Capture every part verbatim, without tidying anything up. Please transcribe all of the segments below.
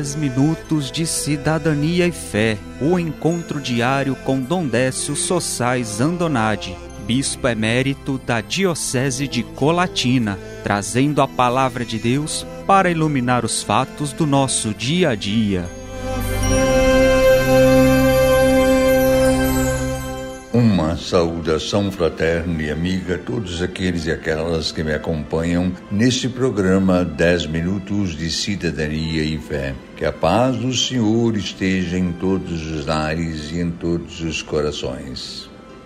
dez minutos de cidadania e fé, o encontro diário com Dom Décio Sossais Andonadi, bispo emérito da Diocese de Colatina, trazendo a palavra de Deus para iluminar os fatos do nosso dia a dia. Uma saudação fraterna e amiga a todos aqueles e aquelas que me acompanham neste programa dez minutos de cidadania e fé. Que a paz do Senhor esteja em todos os lares e em todos os corações.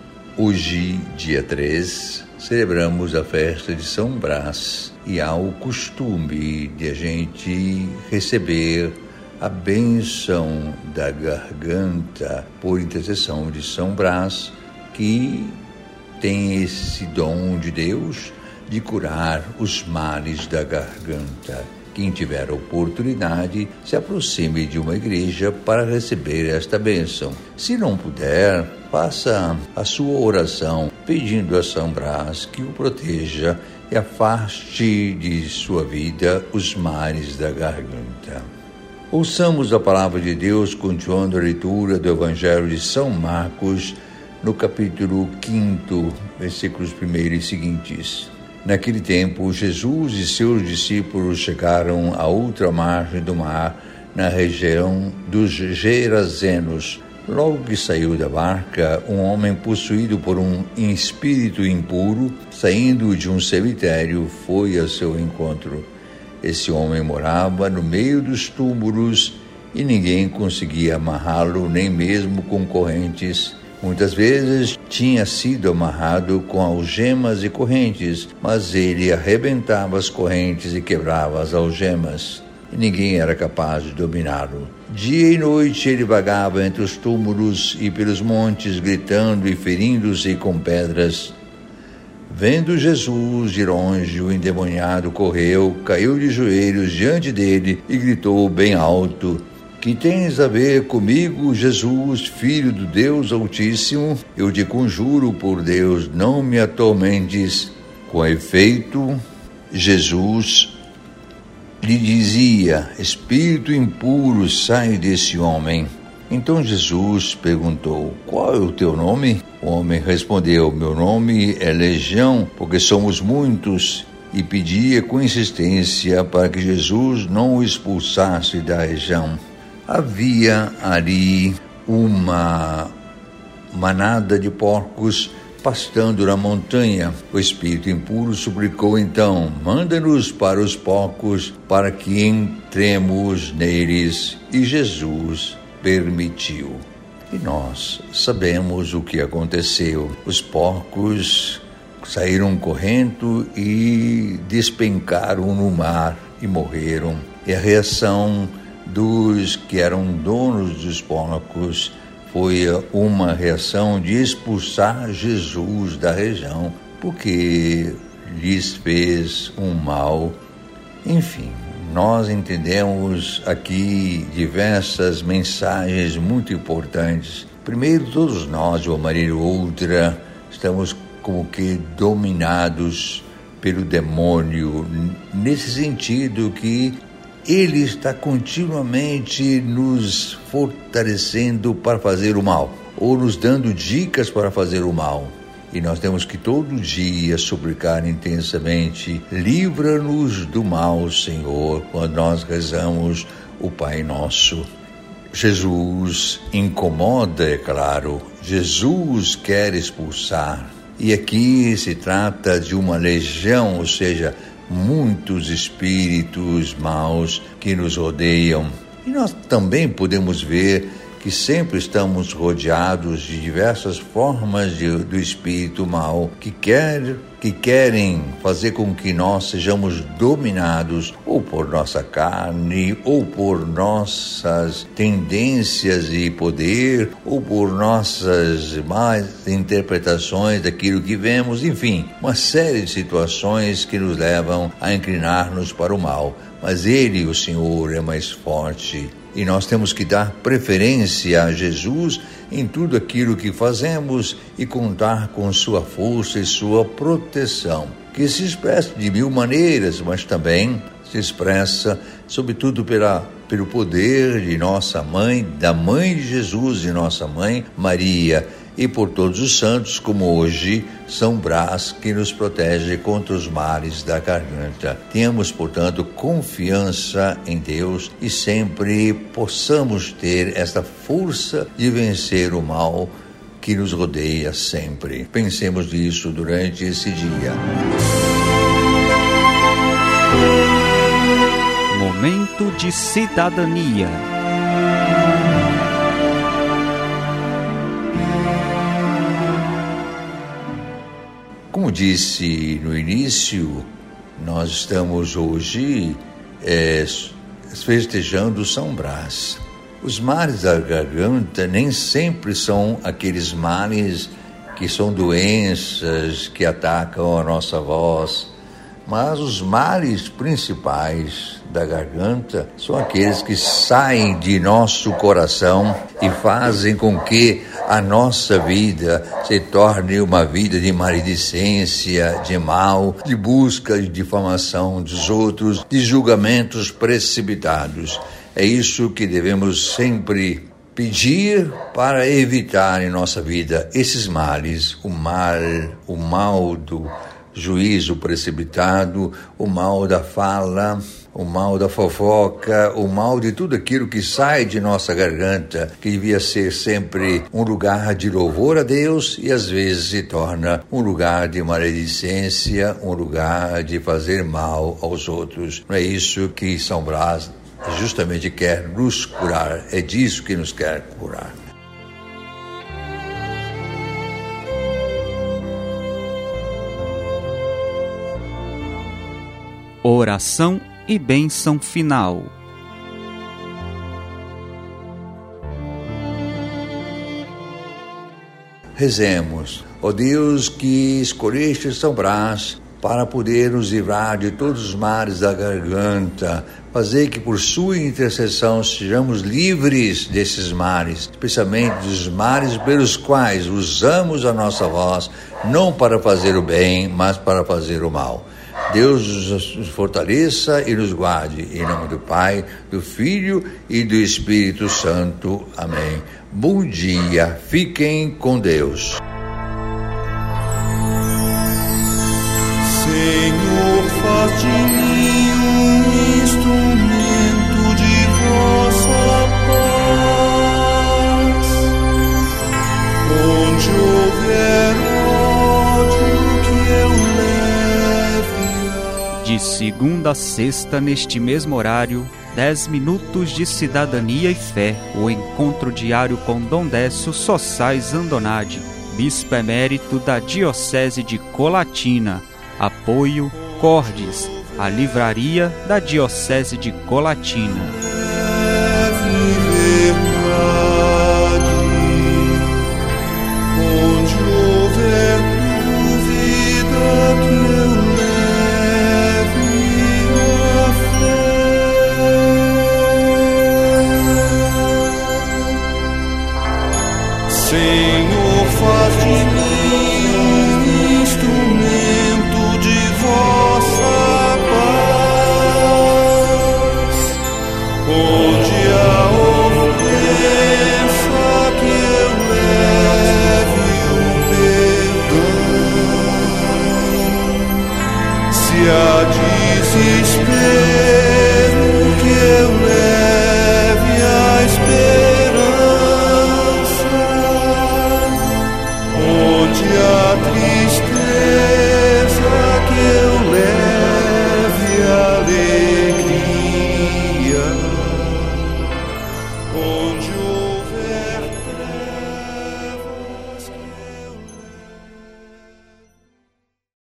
Hoje, dia três, celebramos a festa de São Brás e há o costume de a gente receber a bênção da garganta por intercessão de São Brás, que tem esse dom de Deus de curar os males da garganta. Quem tiver oportunidade, se aproxime de uma igreja para receber esta bênção. Se não puder, faça a sua oração pedindo a São Brás que o proteja e afaste de sua vida os males da garganta. Ouçamos a palavra de Deus continuando a leitura do Evangelho de São Marcos, no capítulo quinto, versículos primeiro e seguintes. Naquele tempo, Jesus e seus discípulos chegaram à outra margem do mar, na região dos Gerazenos. Logo que saiu da barca, um homem possuído por um espírito impuro, saindo de um cemitério, foi a seu encontro. Esse homem morava no meio dos túmulos e ninguém conseguia amarrá-lo, nem mesmo com correntes. Muitas vezes tinha sido amarrado com algemas e correntes, mas ele arrebentava as correntes e quebrava as algemas, e ninguém era capaz de dominá-lo. Dia e noite ele vagava entre os túmulos e pelos montes, gritando e ferindo-se com pedras. Vendo Jesus de longe, o endemoniado correu, caiu de joelhos diante dele e gritou bem alto: "Que tens a ver comigo, Jesus, Filho do Deus Altíssimo? Eu te conjuro por Deus, não me atormentes." Com efeito, Jesus lhe dizia: "Espírito impuro, sai desse homem." Então Jesus perguntou: "Qual é o teu nome?" O homem respondeu: "Meu nome é Legião, porque somos muitos." E pedia com insistência para que Jesus não o expulsasse da região. Havia ali uma manada de porcos pastando na montanha. O espírito impuro suplicou então: "Manda-nos para os porcos, para que entremos neles." E Jesus permitiu. E nós sabemos o que aconteceu. Os porcos saíram correndo e despencaram no mar e morreram. E a reação dos que eram donos dos porcos foi uma reação de expulsar Jesus da região, porque lhes fez um mal. Enfim, nós entendemos aqui diversas mensagens muito importantes. Primeiro, todos nós, de uma maneira ou outra, estamos como que dominados pelo demônio, nesse sentido que ele está continuamente nos fortalecendo para fazer o mal, ou nos dando dicas para fazer o mal. E nós temos que todo dia suplicar intensamente: livra-nos do mal, Senhor, quando nós rezamos o Pai Nosso. Jesus incomoda, é claro. Jesus quer expulsar. E aqui se trata de uma legião, ou seja, muitos espíritos maus que nos rodeiam. E nós também podemos ver que sempre estamos rodeados de diversas formas de, do espírito mau que, quer, que querem fazer com que nós sejamos dominados ou por nossa carne, ou por nossas tendências e poder, ou por nossas más interpretações daquilo que vemos, enfim, uma série de situações que nos levam a inclinar-nos para o mal. Mas Ele, o Senhor, é mais forte. E nós temos que dar preferência a Jesus em tudo aquilo que fazemos e contar com sua força e sua proteção, que se expressa de mil maneiras, mas também se expressa, sobretudo, pela pelo poder de nossa mãe, da mãe de Jesus e nossa mãe, Maria, e por todos os santos, como hoje, São Brás, que nos protege contra os males da garganta. Tenhamos, portanto, confiança em Deus e sempre possamos ter esta força de vencer o mal que nos rodeia sempre. Pensemos nisso durante esse dia. Momento de cidadania. Como disse no início, nós estamos hoje é, festejando São Brás. Os males da garganta nem sempre são aqueles males que são doenças que atacam a nossa voz, mas os males principais da garganta são aqueles que saem de nosso coração e fazem com que a nossa vida se torne uma vida de maledicência, de mal, de busca de difamação dos outros, de julgamentos precipitados. É isso que devemos sempre pedir para evitar em nossa vida esses males, o mal, o mal do juízo precipitado, o mal da fala, o mal da fofoca, o mal de tudo aquilo que sai de nossa garganta, que devia ser sempre um lugar de louvor a Deus e às vezes se torna um lugar de maledicência, um lugar de fazer mal aos outros. Não é isso que São Brás justamente quer nos curar, é disso que nos quer curar. Oração e bênção final. Rezemos. Ó Deus, que escolheste São Brás para poder nos livrar de todos os males da garganta, fazer que por sua intercessão sejamos livres desses males, especialmente dos males pelos quais usamos a nossa voz, não para fazer o bem, mas para fazer o mal. Deus nos fortaleça e nos guarde, em nome do Pai, do Filho e do Espírito Santo. Amém. Bom dia, fiquem com Deus. Senhor, faz de mim um instrumento de vossa paz. Onde houver ódio, que eu leve. De segunda a sexta, neste mesmo horário, dez minutos de cidadania e fé, o encontro diário com Dom Décio Sossais Andonade, bispo emérito da Diocese de Colatina. Apoio Cordes, a livraria da Diocese de Colatina. Senhor, faz de mim um instrumento de vossa paz. Onde há ofensa, que eu leve um perdão. Se há desespero,